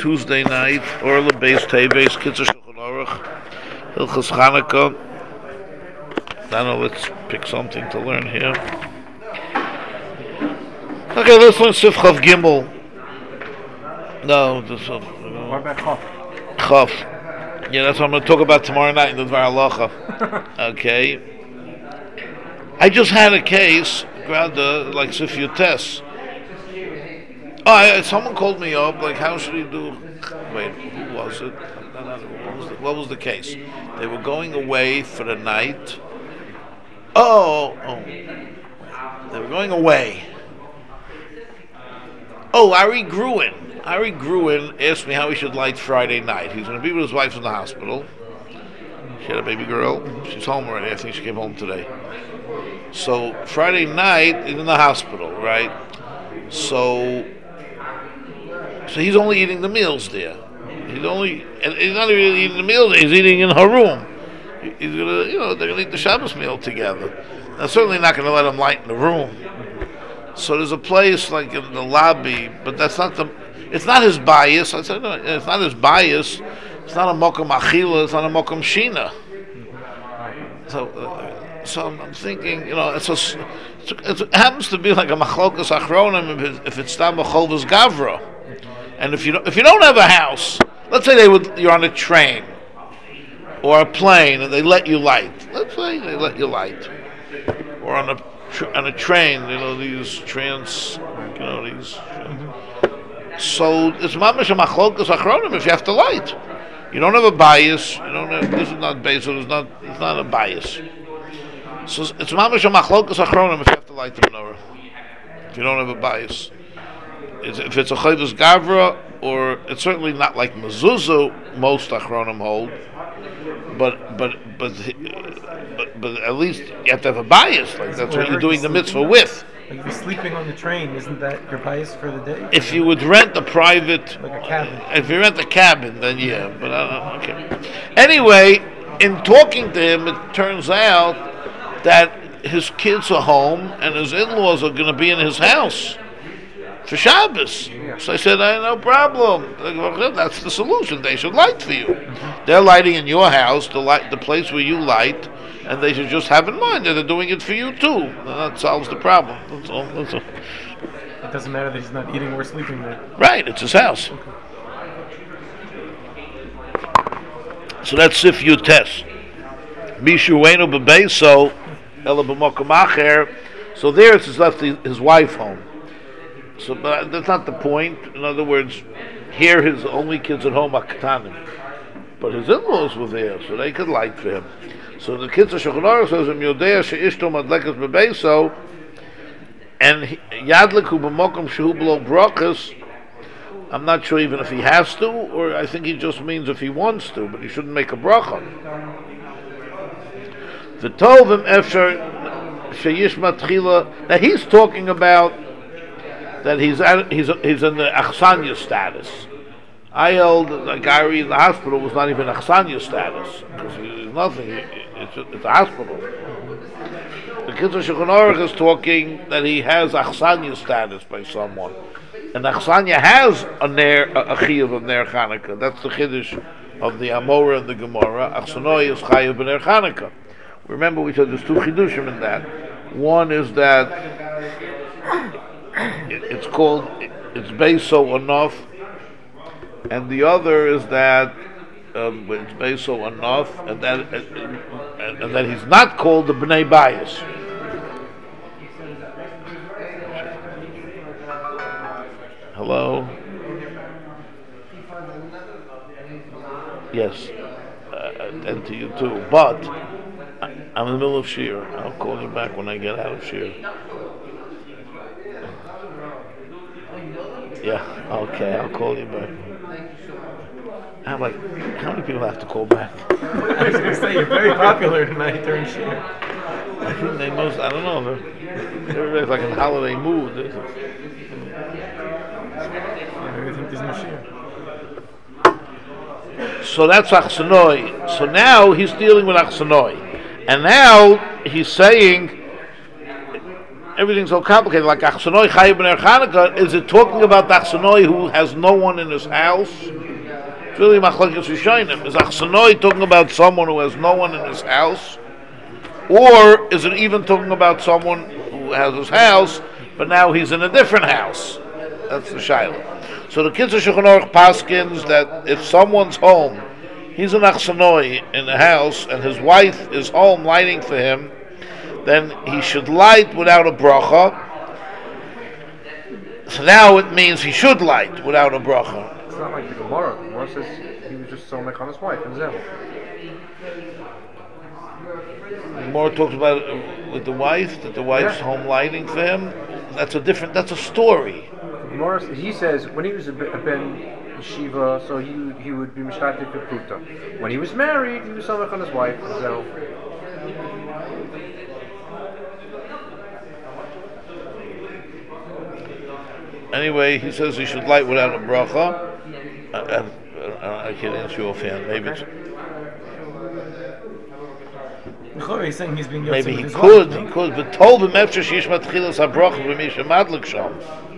Tuesday night, Orla Beis Teves, Kitzur Shulchan Aruch, Hilchos Chanukah. Now let's pick something to learn here. Okay, let's learn Sif Chav Gimel. No, this one. What about Chav? Chav. Yeah, that's what I'm going to talk about tomorrow night in the Dvar Halacha. Okay. I just had a case, like Sif Yutes. Someone called me up, like, how should he do? Wait, who was it? What was the case? They were going away for the night. They were going away. Ari Gruen. Ari Gruen asked me how he should light Friday night. He's going to be with his wife in the hospital. She had a baby girl. She's home already. I think she came home today. So Friday night, he's in the hospital, right? So he's only eating the meals there. He's not really eating the meals. He's eating in her room. He's gonna, they're gonna eat the Shabbos meal together. They're certainly not gonna let him light in the room. So there's a place like in the lobby, but it's not his bias. I said no, it's not his bias. It's not a mokum achila. It's not a mokum shina. So I'm thinking, it happens to be like a machlokas achronim if it's tam chovas gavra. And if you don't have a house, let's say you're on a train or a plane and they let you light. Let's say they let you light, or on a train, these trans, these. So it's mamash a machlokas achronim if you have to light. You don't have a bias. This is not based. So it's not a bias. So it's mamash a machlokas achronim if you have to light the menorah. If you don't have a bias. If it's a chayvus gavra, or it's certainly not like mezuzah, most achronim hold, but at least you have to have a bias. Like that's what you're doing the mitzvah with. Like if you're sleeping on the train, isn't that your bias for the day? If you would rent a private, like a cabin. If you rent a cabin, then yeah. But okay. Anyway, in talking to him, it turns out that his kids are home and his in-laws are going to be in his house for Shabbos. So I said, no problem. That's the solution. They should light for you. They're lighting in your house, the place where you light, and they should just have in mind that they're doing it for you too. And that solves the problem. That's all. It doesn't matter that he's not eating or sleeping there. Right, it's his house. Okay. So that's Sif Yutes. Mishuenu bebeso ela b'mokum acher. So there it's left his wife home. So, but that's not the point. In other words, here his only kids at home are katanim, but his in-laws were there, so they could light for him. So the kids of Shulchan Aruch says, "Yodea sheishto madlekas bebeso," and yadliku b'mokum shehu b'lo brachas. I'm not sure even if he has to, or I think he just means if he wants to, but he shouldn't make a bracha. The tovim efshar sheyishma tchila. Now he's talking about that he's in the achsanya status. I held that Gary in the hospital was not even achsanya status because there's nothing. It's a hospital. The kids of Shulchan Aruch is talking that he has achsanya status by someone, and achsanya has a chiyuv of ner Chanukah. That's the chiddush of the Amora and the Gemara. Achsanoi is chayav b'ner Chanukah. Remember, we said there's two chidushim in that. One is that it's beiso enough, and the other is that it's beiso enough, and that he's not called the bnei bayis. Hello. Yes, and to you too. But I'm in the middle of shir. I'll call you back when I get out of shir. Yeah, okay, I'll call you back. I'm like, how many people have to call back? I was going to say, you're very popular tonight during shir. I think I don't know, everybody's like in holiday mood. Yeah, maybe think there's no shir. So that's Achsanoi. So now he's dealing with Achsanoi. And now he's saying, everything's so complicated. Like Achsanoi Chayiv B'ner Chanukah, is it talking about the Achsanoi who has no one in his house? It's really Machlokes Rishonim. Is Achsanoi talking about someone who has no one in his house? Or is it even talking about someone who has his house, but now he's in a different house? That's the Shaila. So the Kitzur Shulchan Aruch paskins that if someone's home, he's an Achsanoi in the house, and his wife is home lighting for him, then he should light without a bracha. So now it means he should light without a bracha. It's not like the Gemara. The Gemara says he was just somech on his wife and Zeh. The Gemara talks about it with the wife, that the wife's home lighting for him. That's a story. He says when he was a ben yeshiva, so he would be mishtatif b'pruta. When he was married, he was somech on his wife and Zeh. Anyway, he says he should light without a bracha. I can't answer you offhand. Maybe He's saying he's being maybe he could, but told him after shishmat chilas habracha v'misha madlik sham.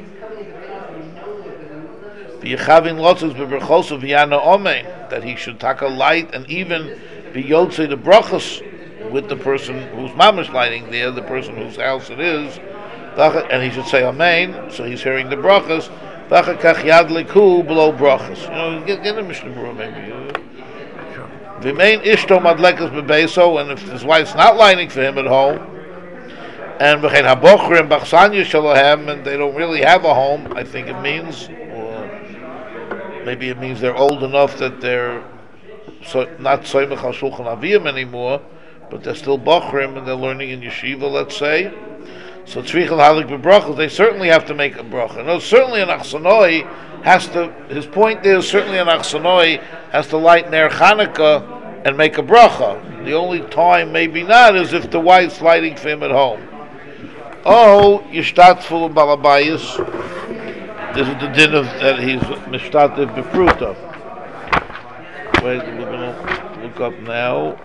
V'yichavin lotzes b'berchosu v'yana omein, that he should take a light and even be yotzei the brachas with the person who's mamish lighting there, the person whose house it is. And he should say Amen, so he's hearing the brachas. V'achakach yadliku below brachas. Get a Mishnah Berurah maybe. V'mein ishto madlekas bebeso, and if his wife's not lighting for him at home, and v'chein habochrim b'chsanya shalahem, and they don't really have a home, I think it means, or maybe it means they're old enough that they're not soymech al shulchan aviyim anymore, but they're still bochrim and they're learning in yeshiva, let's say. So tzrichel halik b'brachas, they certainly have to make a bracha. No, certainly an Achsanoi has to. His point is certainly an Achsanoi has to light ner Chanukah and make a bracha. The only time maybe not is if the wife's lighting for him at home. Oh, yishtatfu balabayis. This is the din of that he's mishtatif b'pruta. Wait, we're gonna look up now.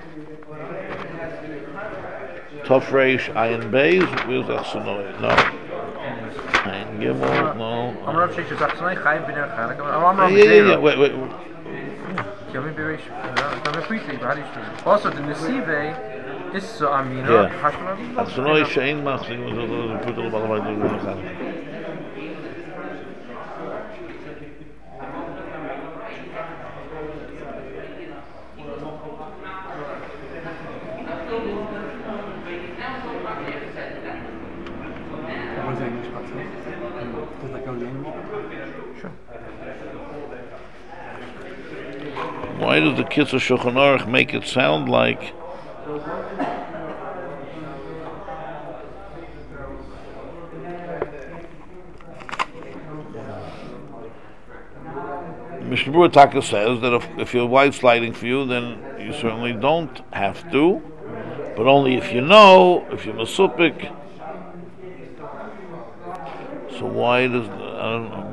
Tofreish Ayin Beis, where's Achsanoi? No. Ayin Gimel, no. I'm Rav Sheish Achsanoi Chayiv B'ner Chanukah. Yeah. Wait. Also, the Nesive is so Amina. Achsanoi Shein Machzim was a put the Balabay to Chanukah. Why does the Kitzur Shulchan Aruch make it sound like Mishnah Berurah Taka says that if your wife's lighting for you, then you certainly don't have to, but only if you know, if you're masupik. So why does I don't know.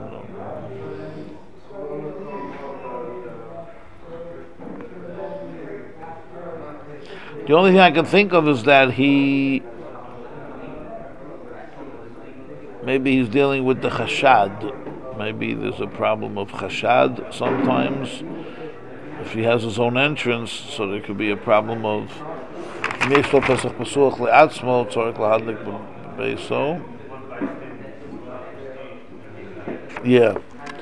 The only thing I can think of is that maybe he's dealing with the chashad. Maybe there's a problem of chashad sometimes. If he has his own entrance, so there could be a problem of yeah.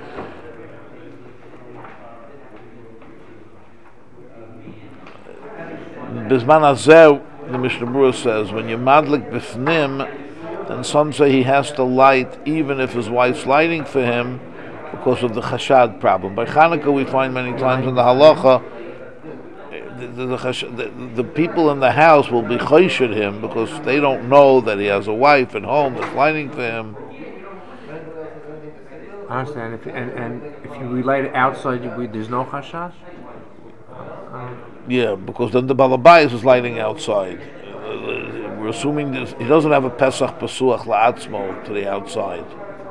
Bizman Azeh, the Mishnah Berurah says, when you're madlik bifnim, then some say he has to light even if his wife's lighting for him because of the chashad problem. By Chanukah we find many times in the halacha the people in the house will be choshid him because they don't know that he has a wife at home that's lighting for him. I understand. If you relight it outside, there's no chashash? Yeah, because then the Balabayas is lighting outside. We're assuming this, he doesn't have a Pesach Pesuach La'atzmo to the outside.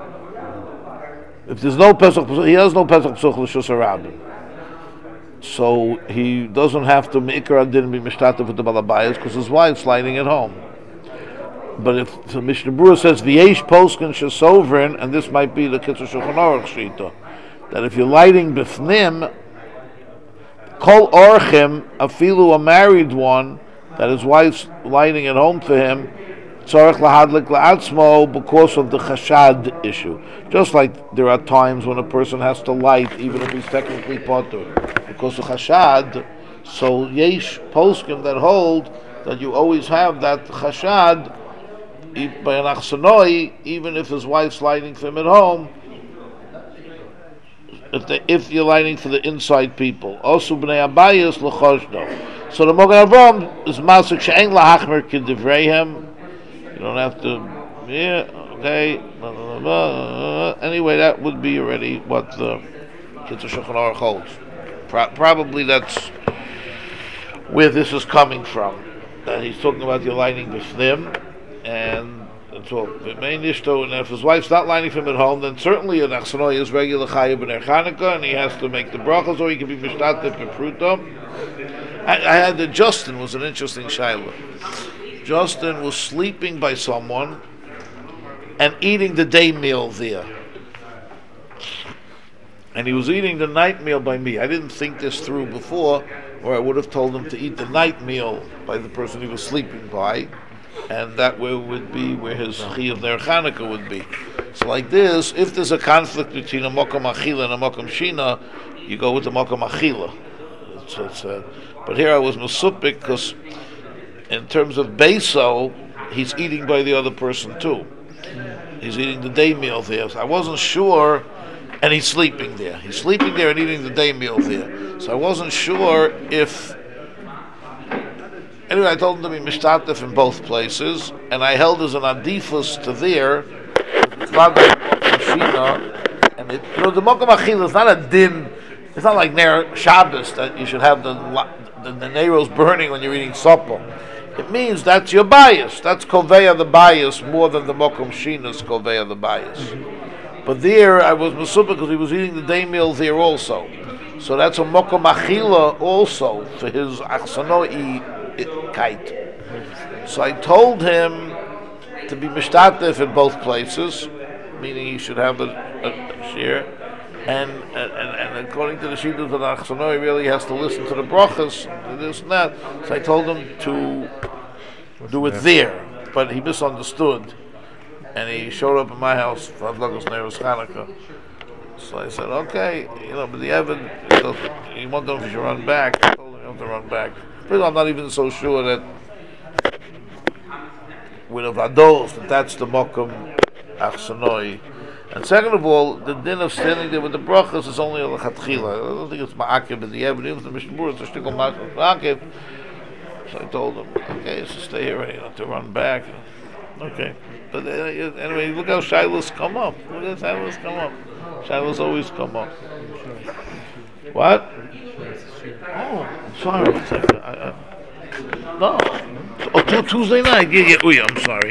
If there's no Pesach Pesuach, he has no Pesach Pesuach L'Shus HaRabim. So he doesn't have to Mikra Adin be Mishtatev with the Balabayas because his wife's lighting at home. But if the Mishnah Berurah says v'yesh poskin shesovrin, and this might be the Kitzur Shulchan Aruch shita, that if you're lighting b'fnim, kol orchim, afilu a married one, that his wife's lighting at home for him, tzarech lahadlik la'atzmo, because of the chashad issue. Just like there are times when a person has to light, even if he's technically potter, because of chashad. So yesh poskim that hold that you always have that chashad by an achsanoi, even if his wife's lighting for him at home, if you're lighting for the inside people. Also, b'nei abayis l'choshno. So the Mogen Avraham is masuk she'en lahachmer k'divreihem. You don't have to, yeah, okay. Anyway, that would be already what the Kitzur Shulchan Aruch holds. Probably that's where this is coming from. That he's talking about your lighting b'fnim, and that's all. And if his wife's not lighting for him at home, then certainly an achsanoi is regular chayav b'ner Chanukah, and he has to make the brachos, or he can be mishtatef b'pruta. I had the Justin was an interesting shayla. Justin was sleeping by someone and eating the day meal there. And he was eating the night meal by me. I didn't think this through before, or I would have told him to eat the night meal by the person he was sleeping by, and that way would be where his chiyuv ner Chanukah would be. So like this, if there's a conflict between a mokom achila and a mokom shina, you go with the mokom achila. But here I was masupik because in terms of beso, he's eating by the other person too. He's eating the day meal there. So I wasn't sure, and he's sleeping there. He's sleeping there and eating the day meal there. So I wasn't sure if... Anyway, I told him to be mishtatef in both places, and I held as an adifus to there. It's not like Shina, and the mokom achila is not a din. It's not like Ner Shabbos that you should have the neiros burning when you're eating supper. It means that's your bias. That's koveya the bias more than the mokom shina's koveya the bias. Mm-hmm. But there I was masupah because he was eating the day meal there also. So that's a mokom achila also for his achsanoi kite. So I told him to be mishtatef in both places, meaning he should have a share. And according to the shidduch of the achsanoi, he really has to listen to the brachas and this and that. So I told him to do it there, but he misunderstood, and he showed up at my house for Havlagos Neiros Chanukah. So I said, okay, but the Evan, he wanted to know if he should run back. I told him you have to run back. But I'm not even so sure that with a vados that's the mokum achsanoi. And second of all, the din of standing there with the brachas is only a lechatchila. I don't think it's ma'akev in the Evan. Even the Mishnah Berurah, it's a shtickle ma'akev. So I told him, okay, so stay here, to run back. Okay. But anyway, look how shilas come up. Look at shilas come up. Shilas always come up. What? Oh, sorry. No. Oh, Tuesday night. Yeah, I'm sorry.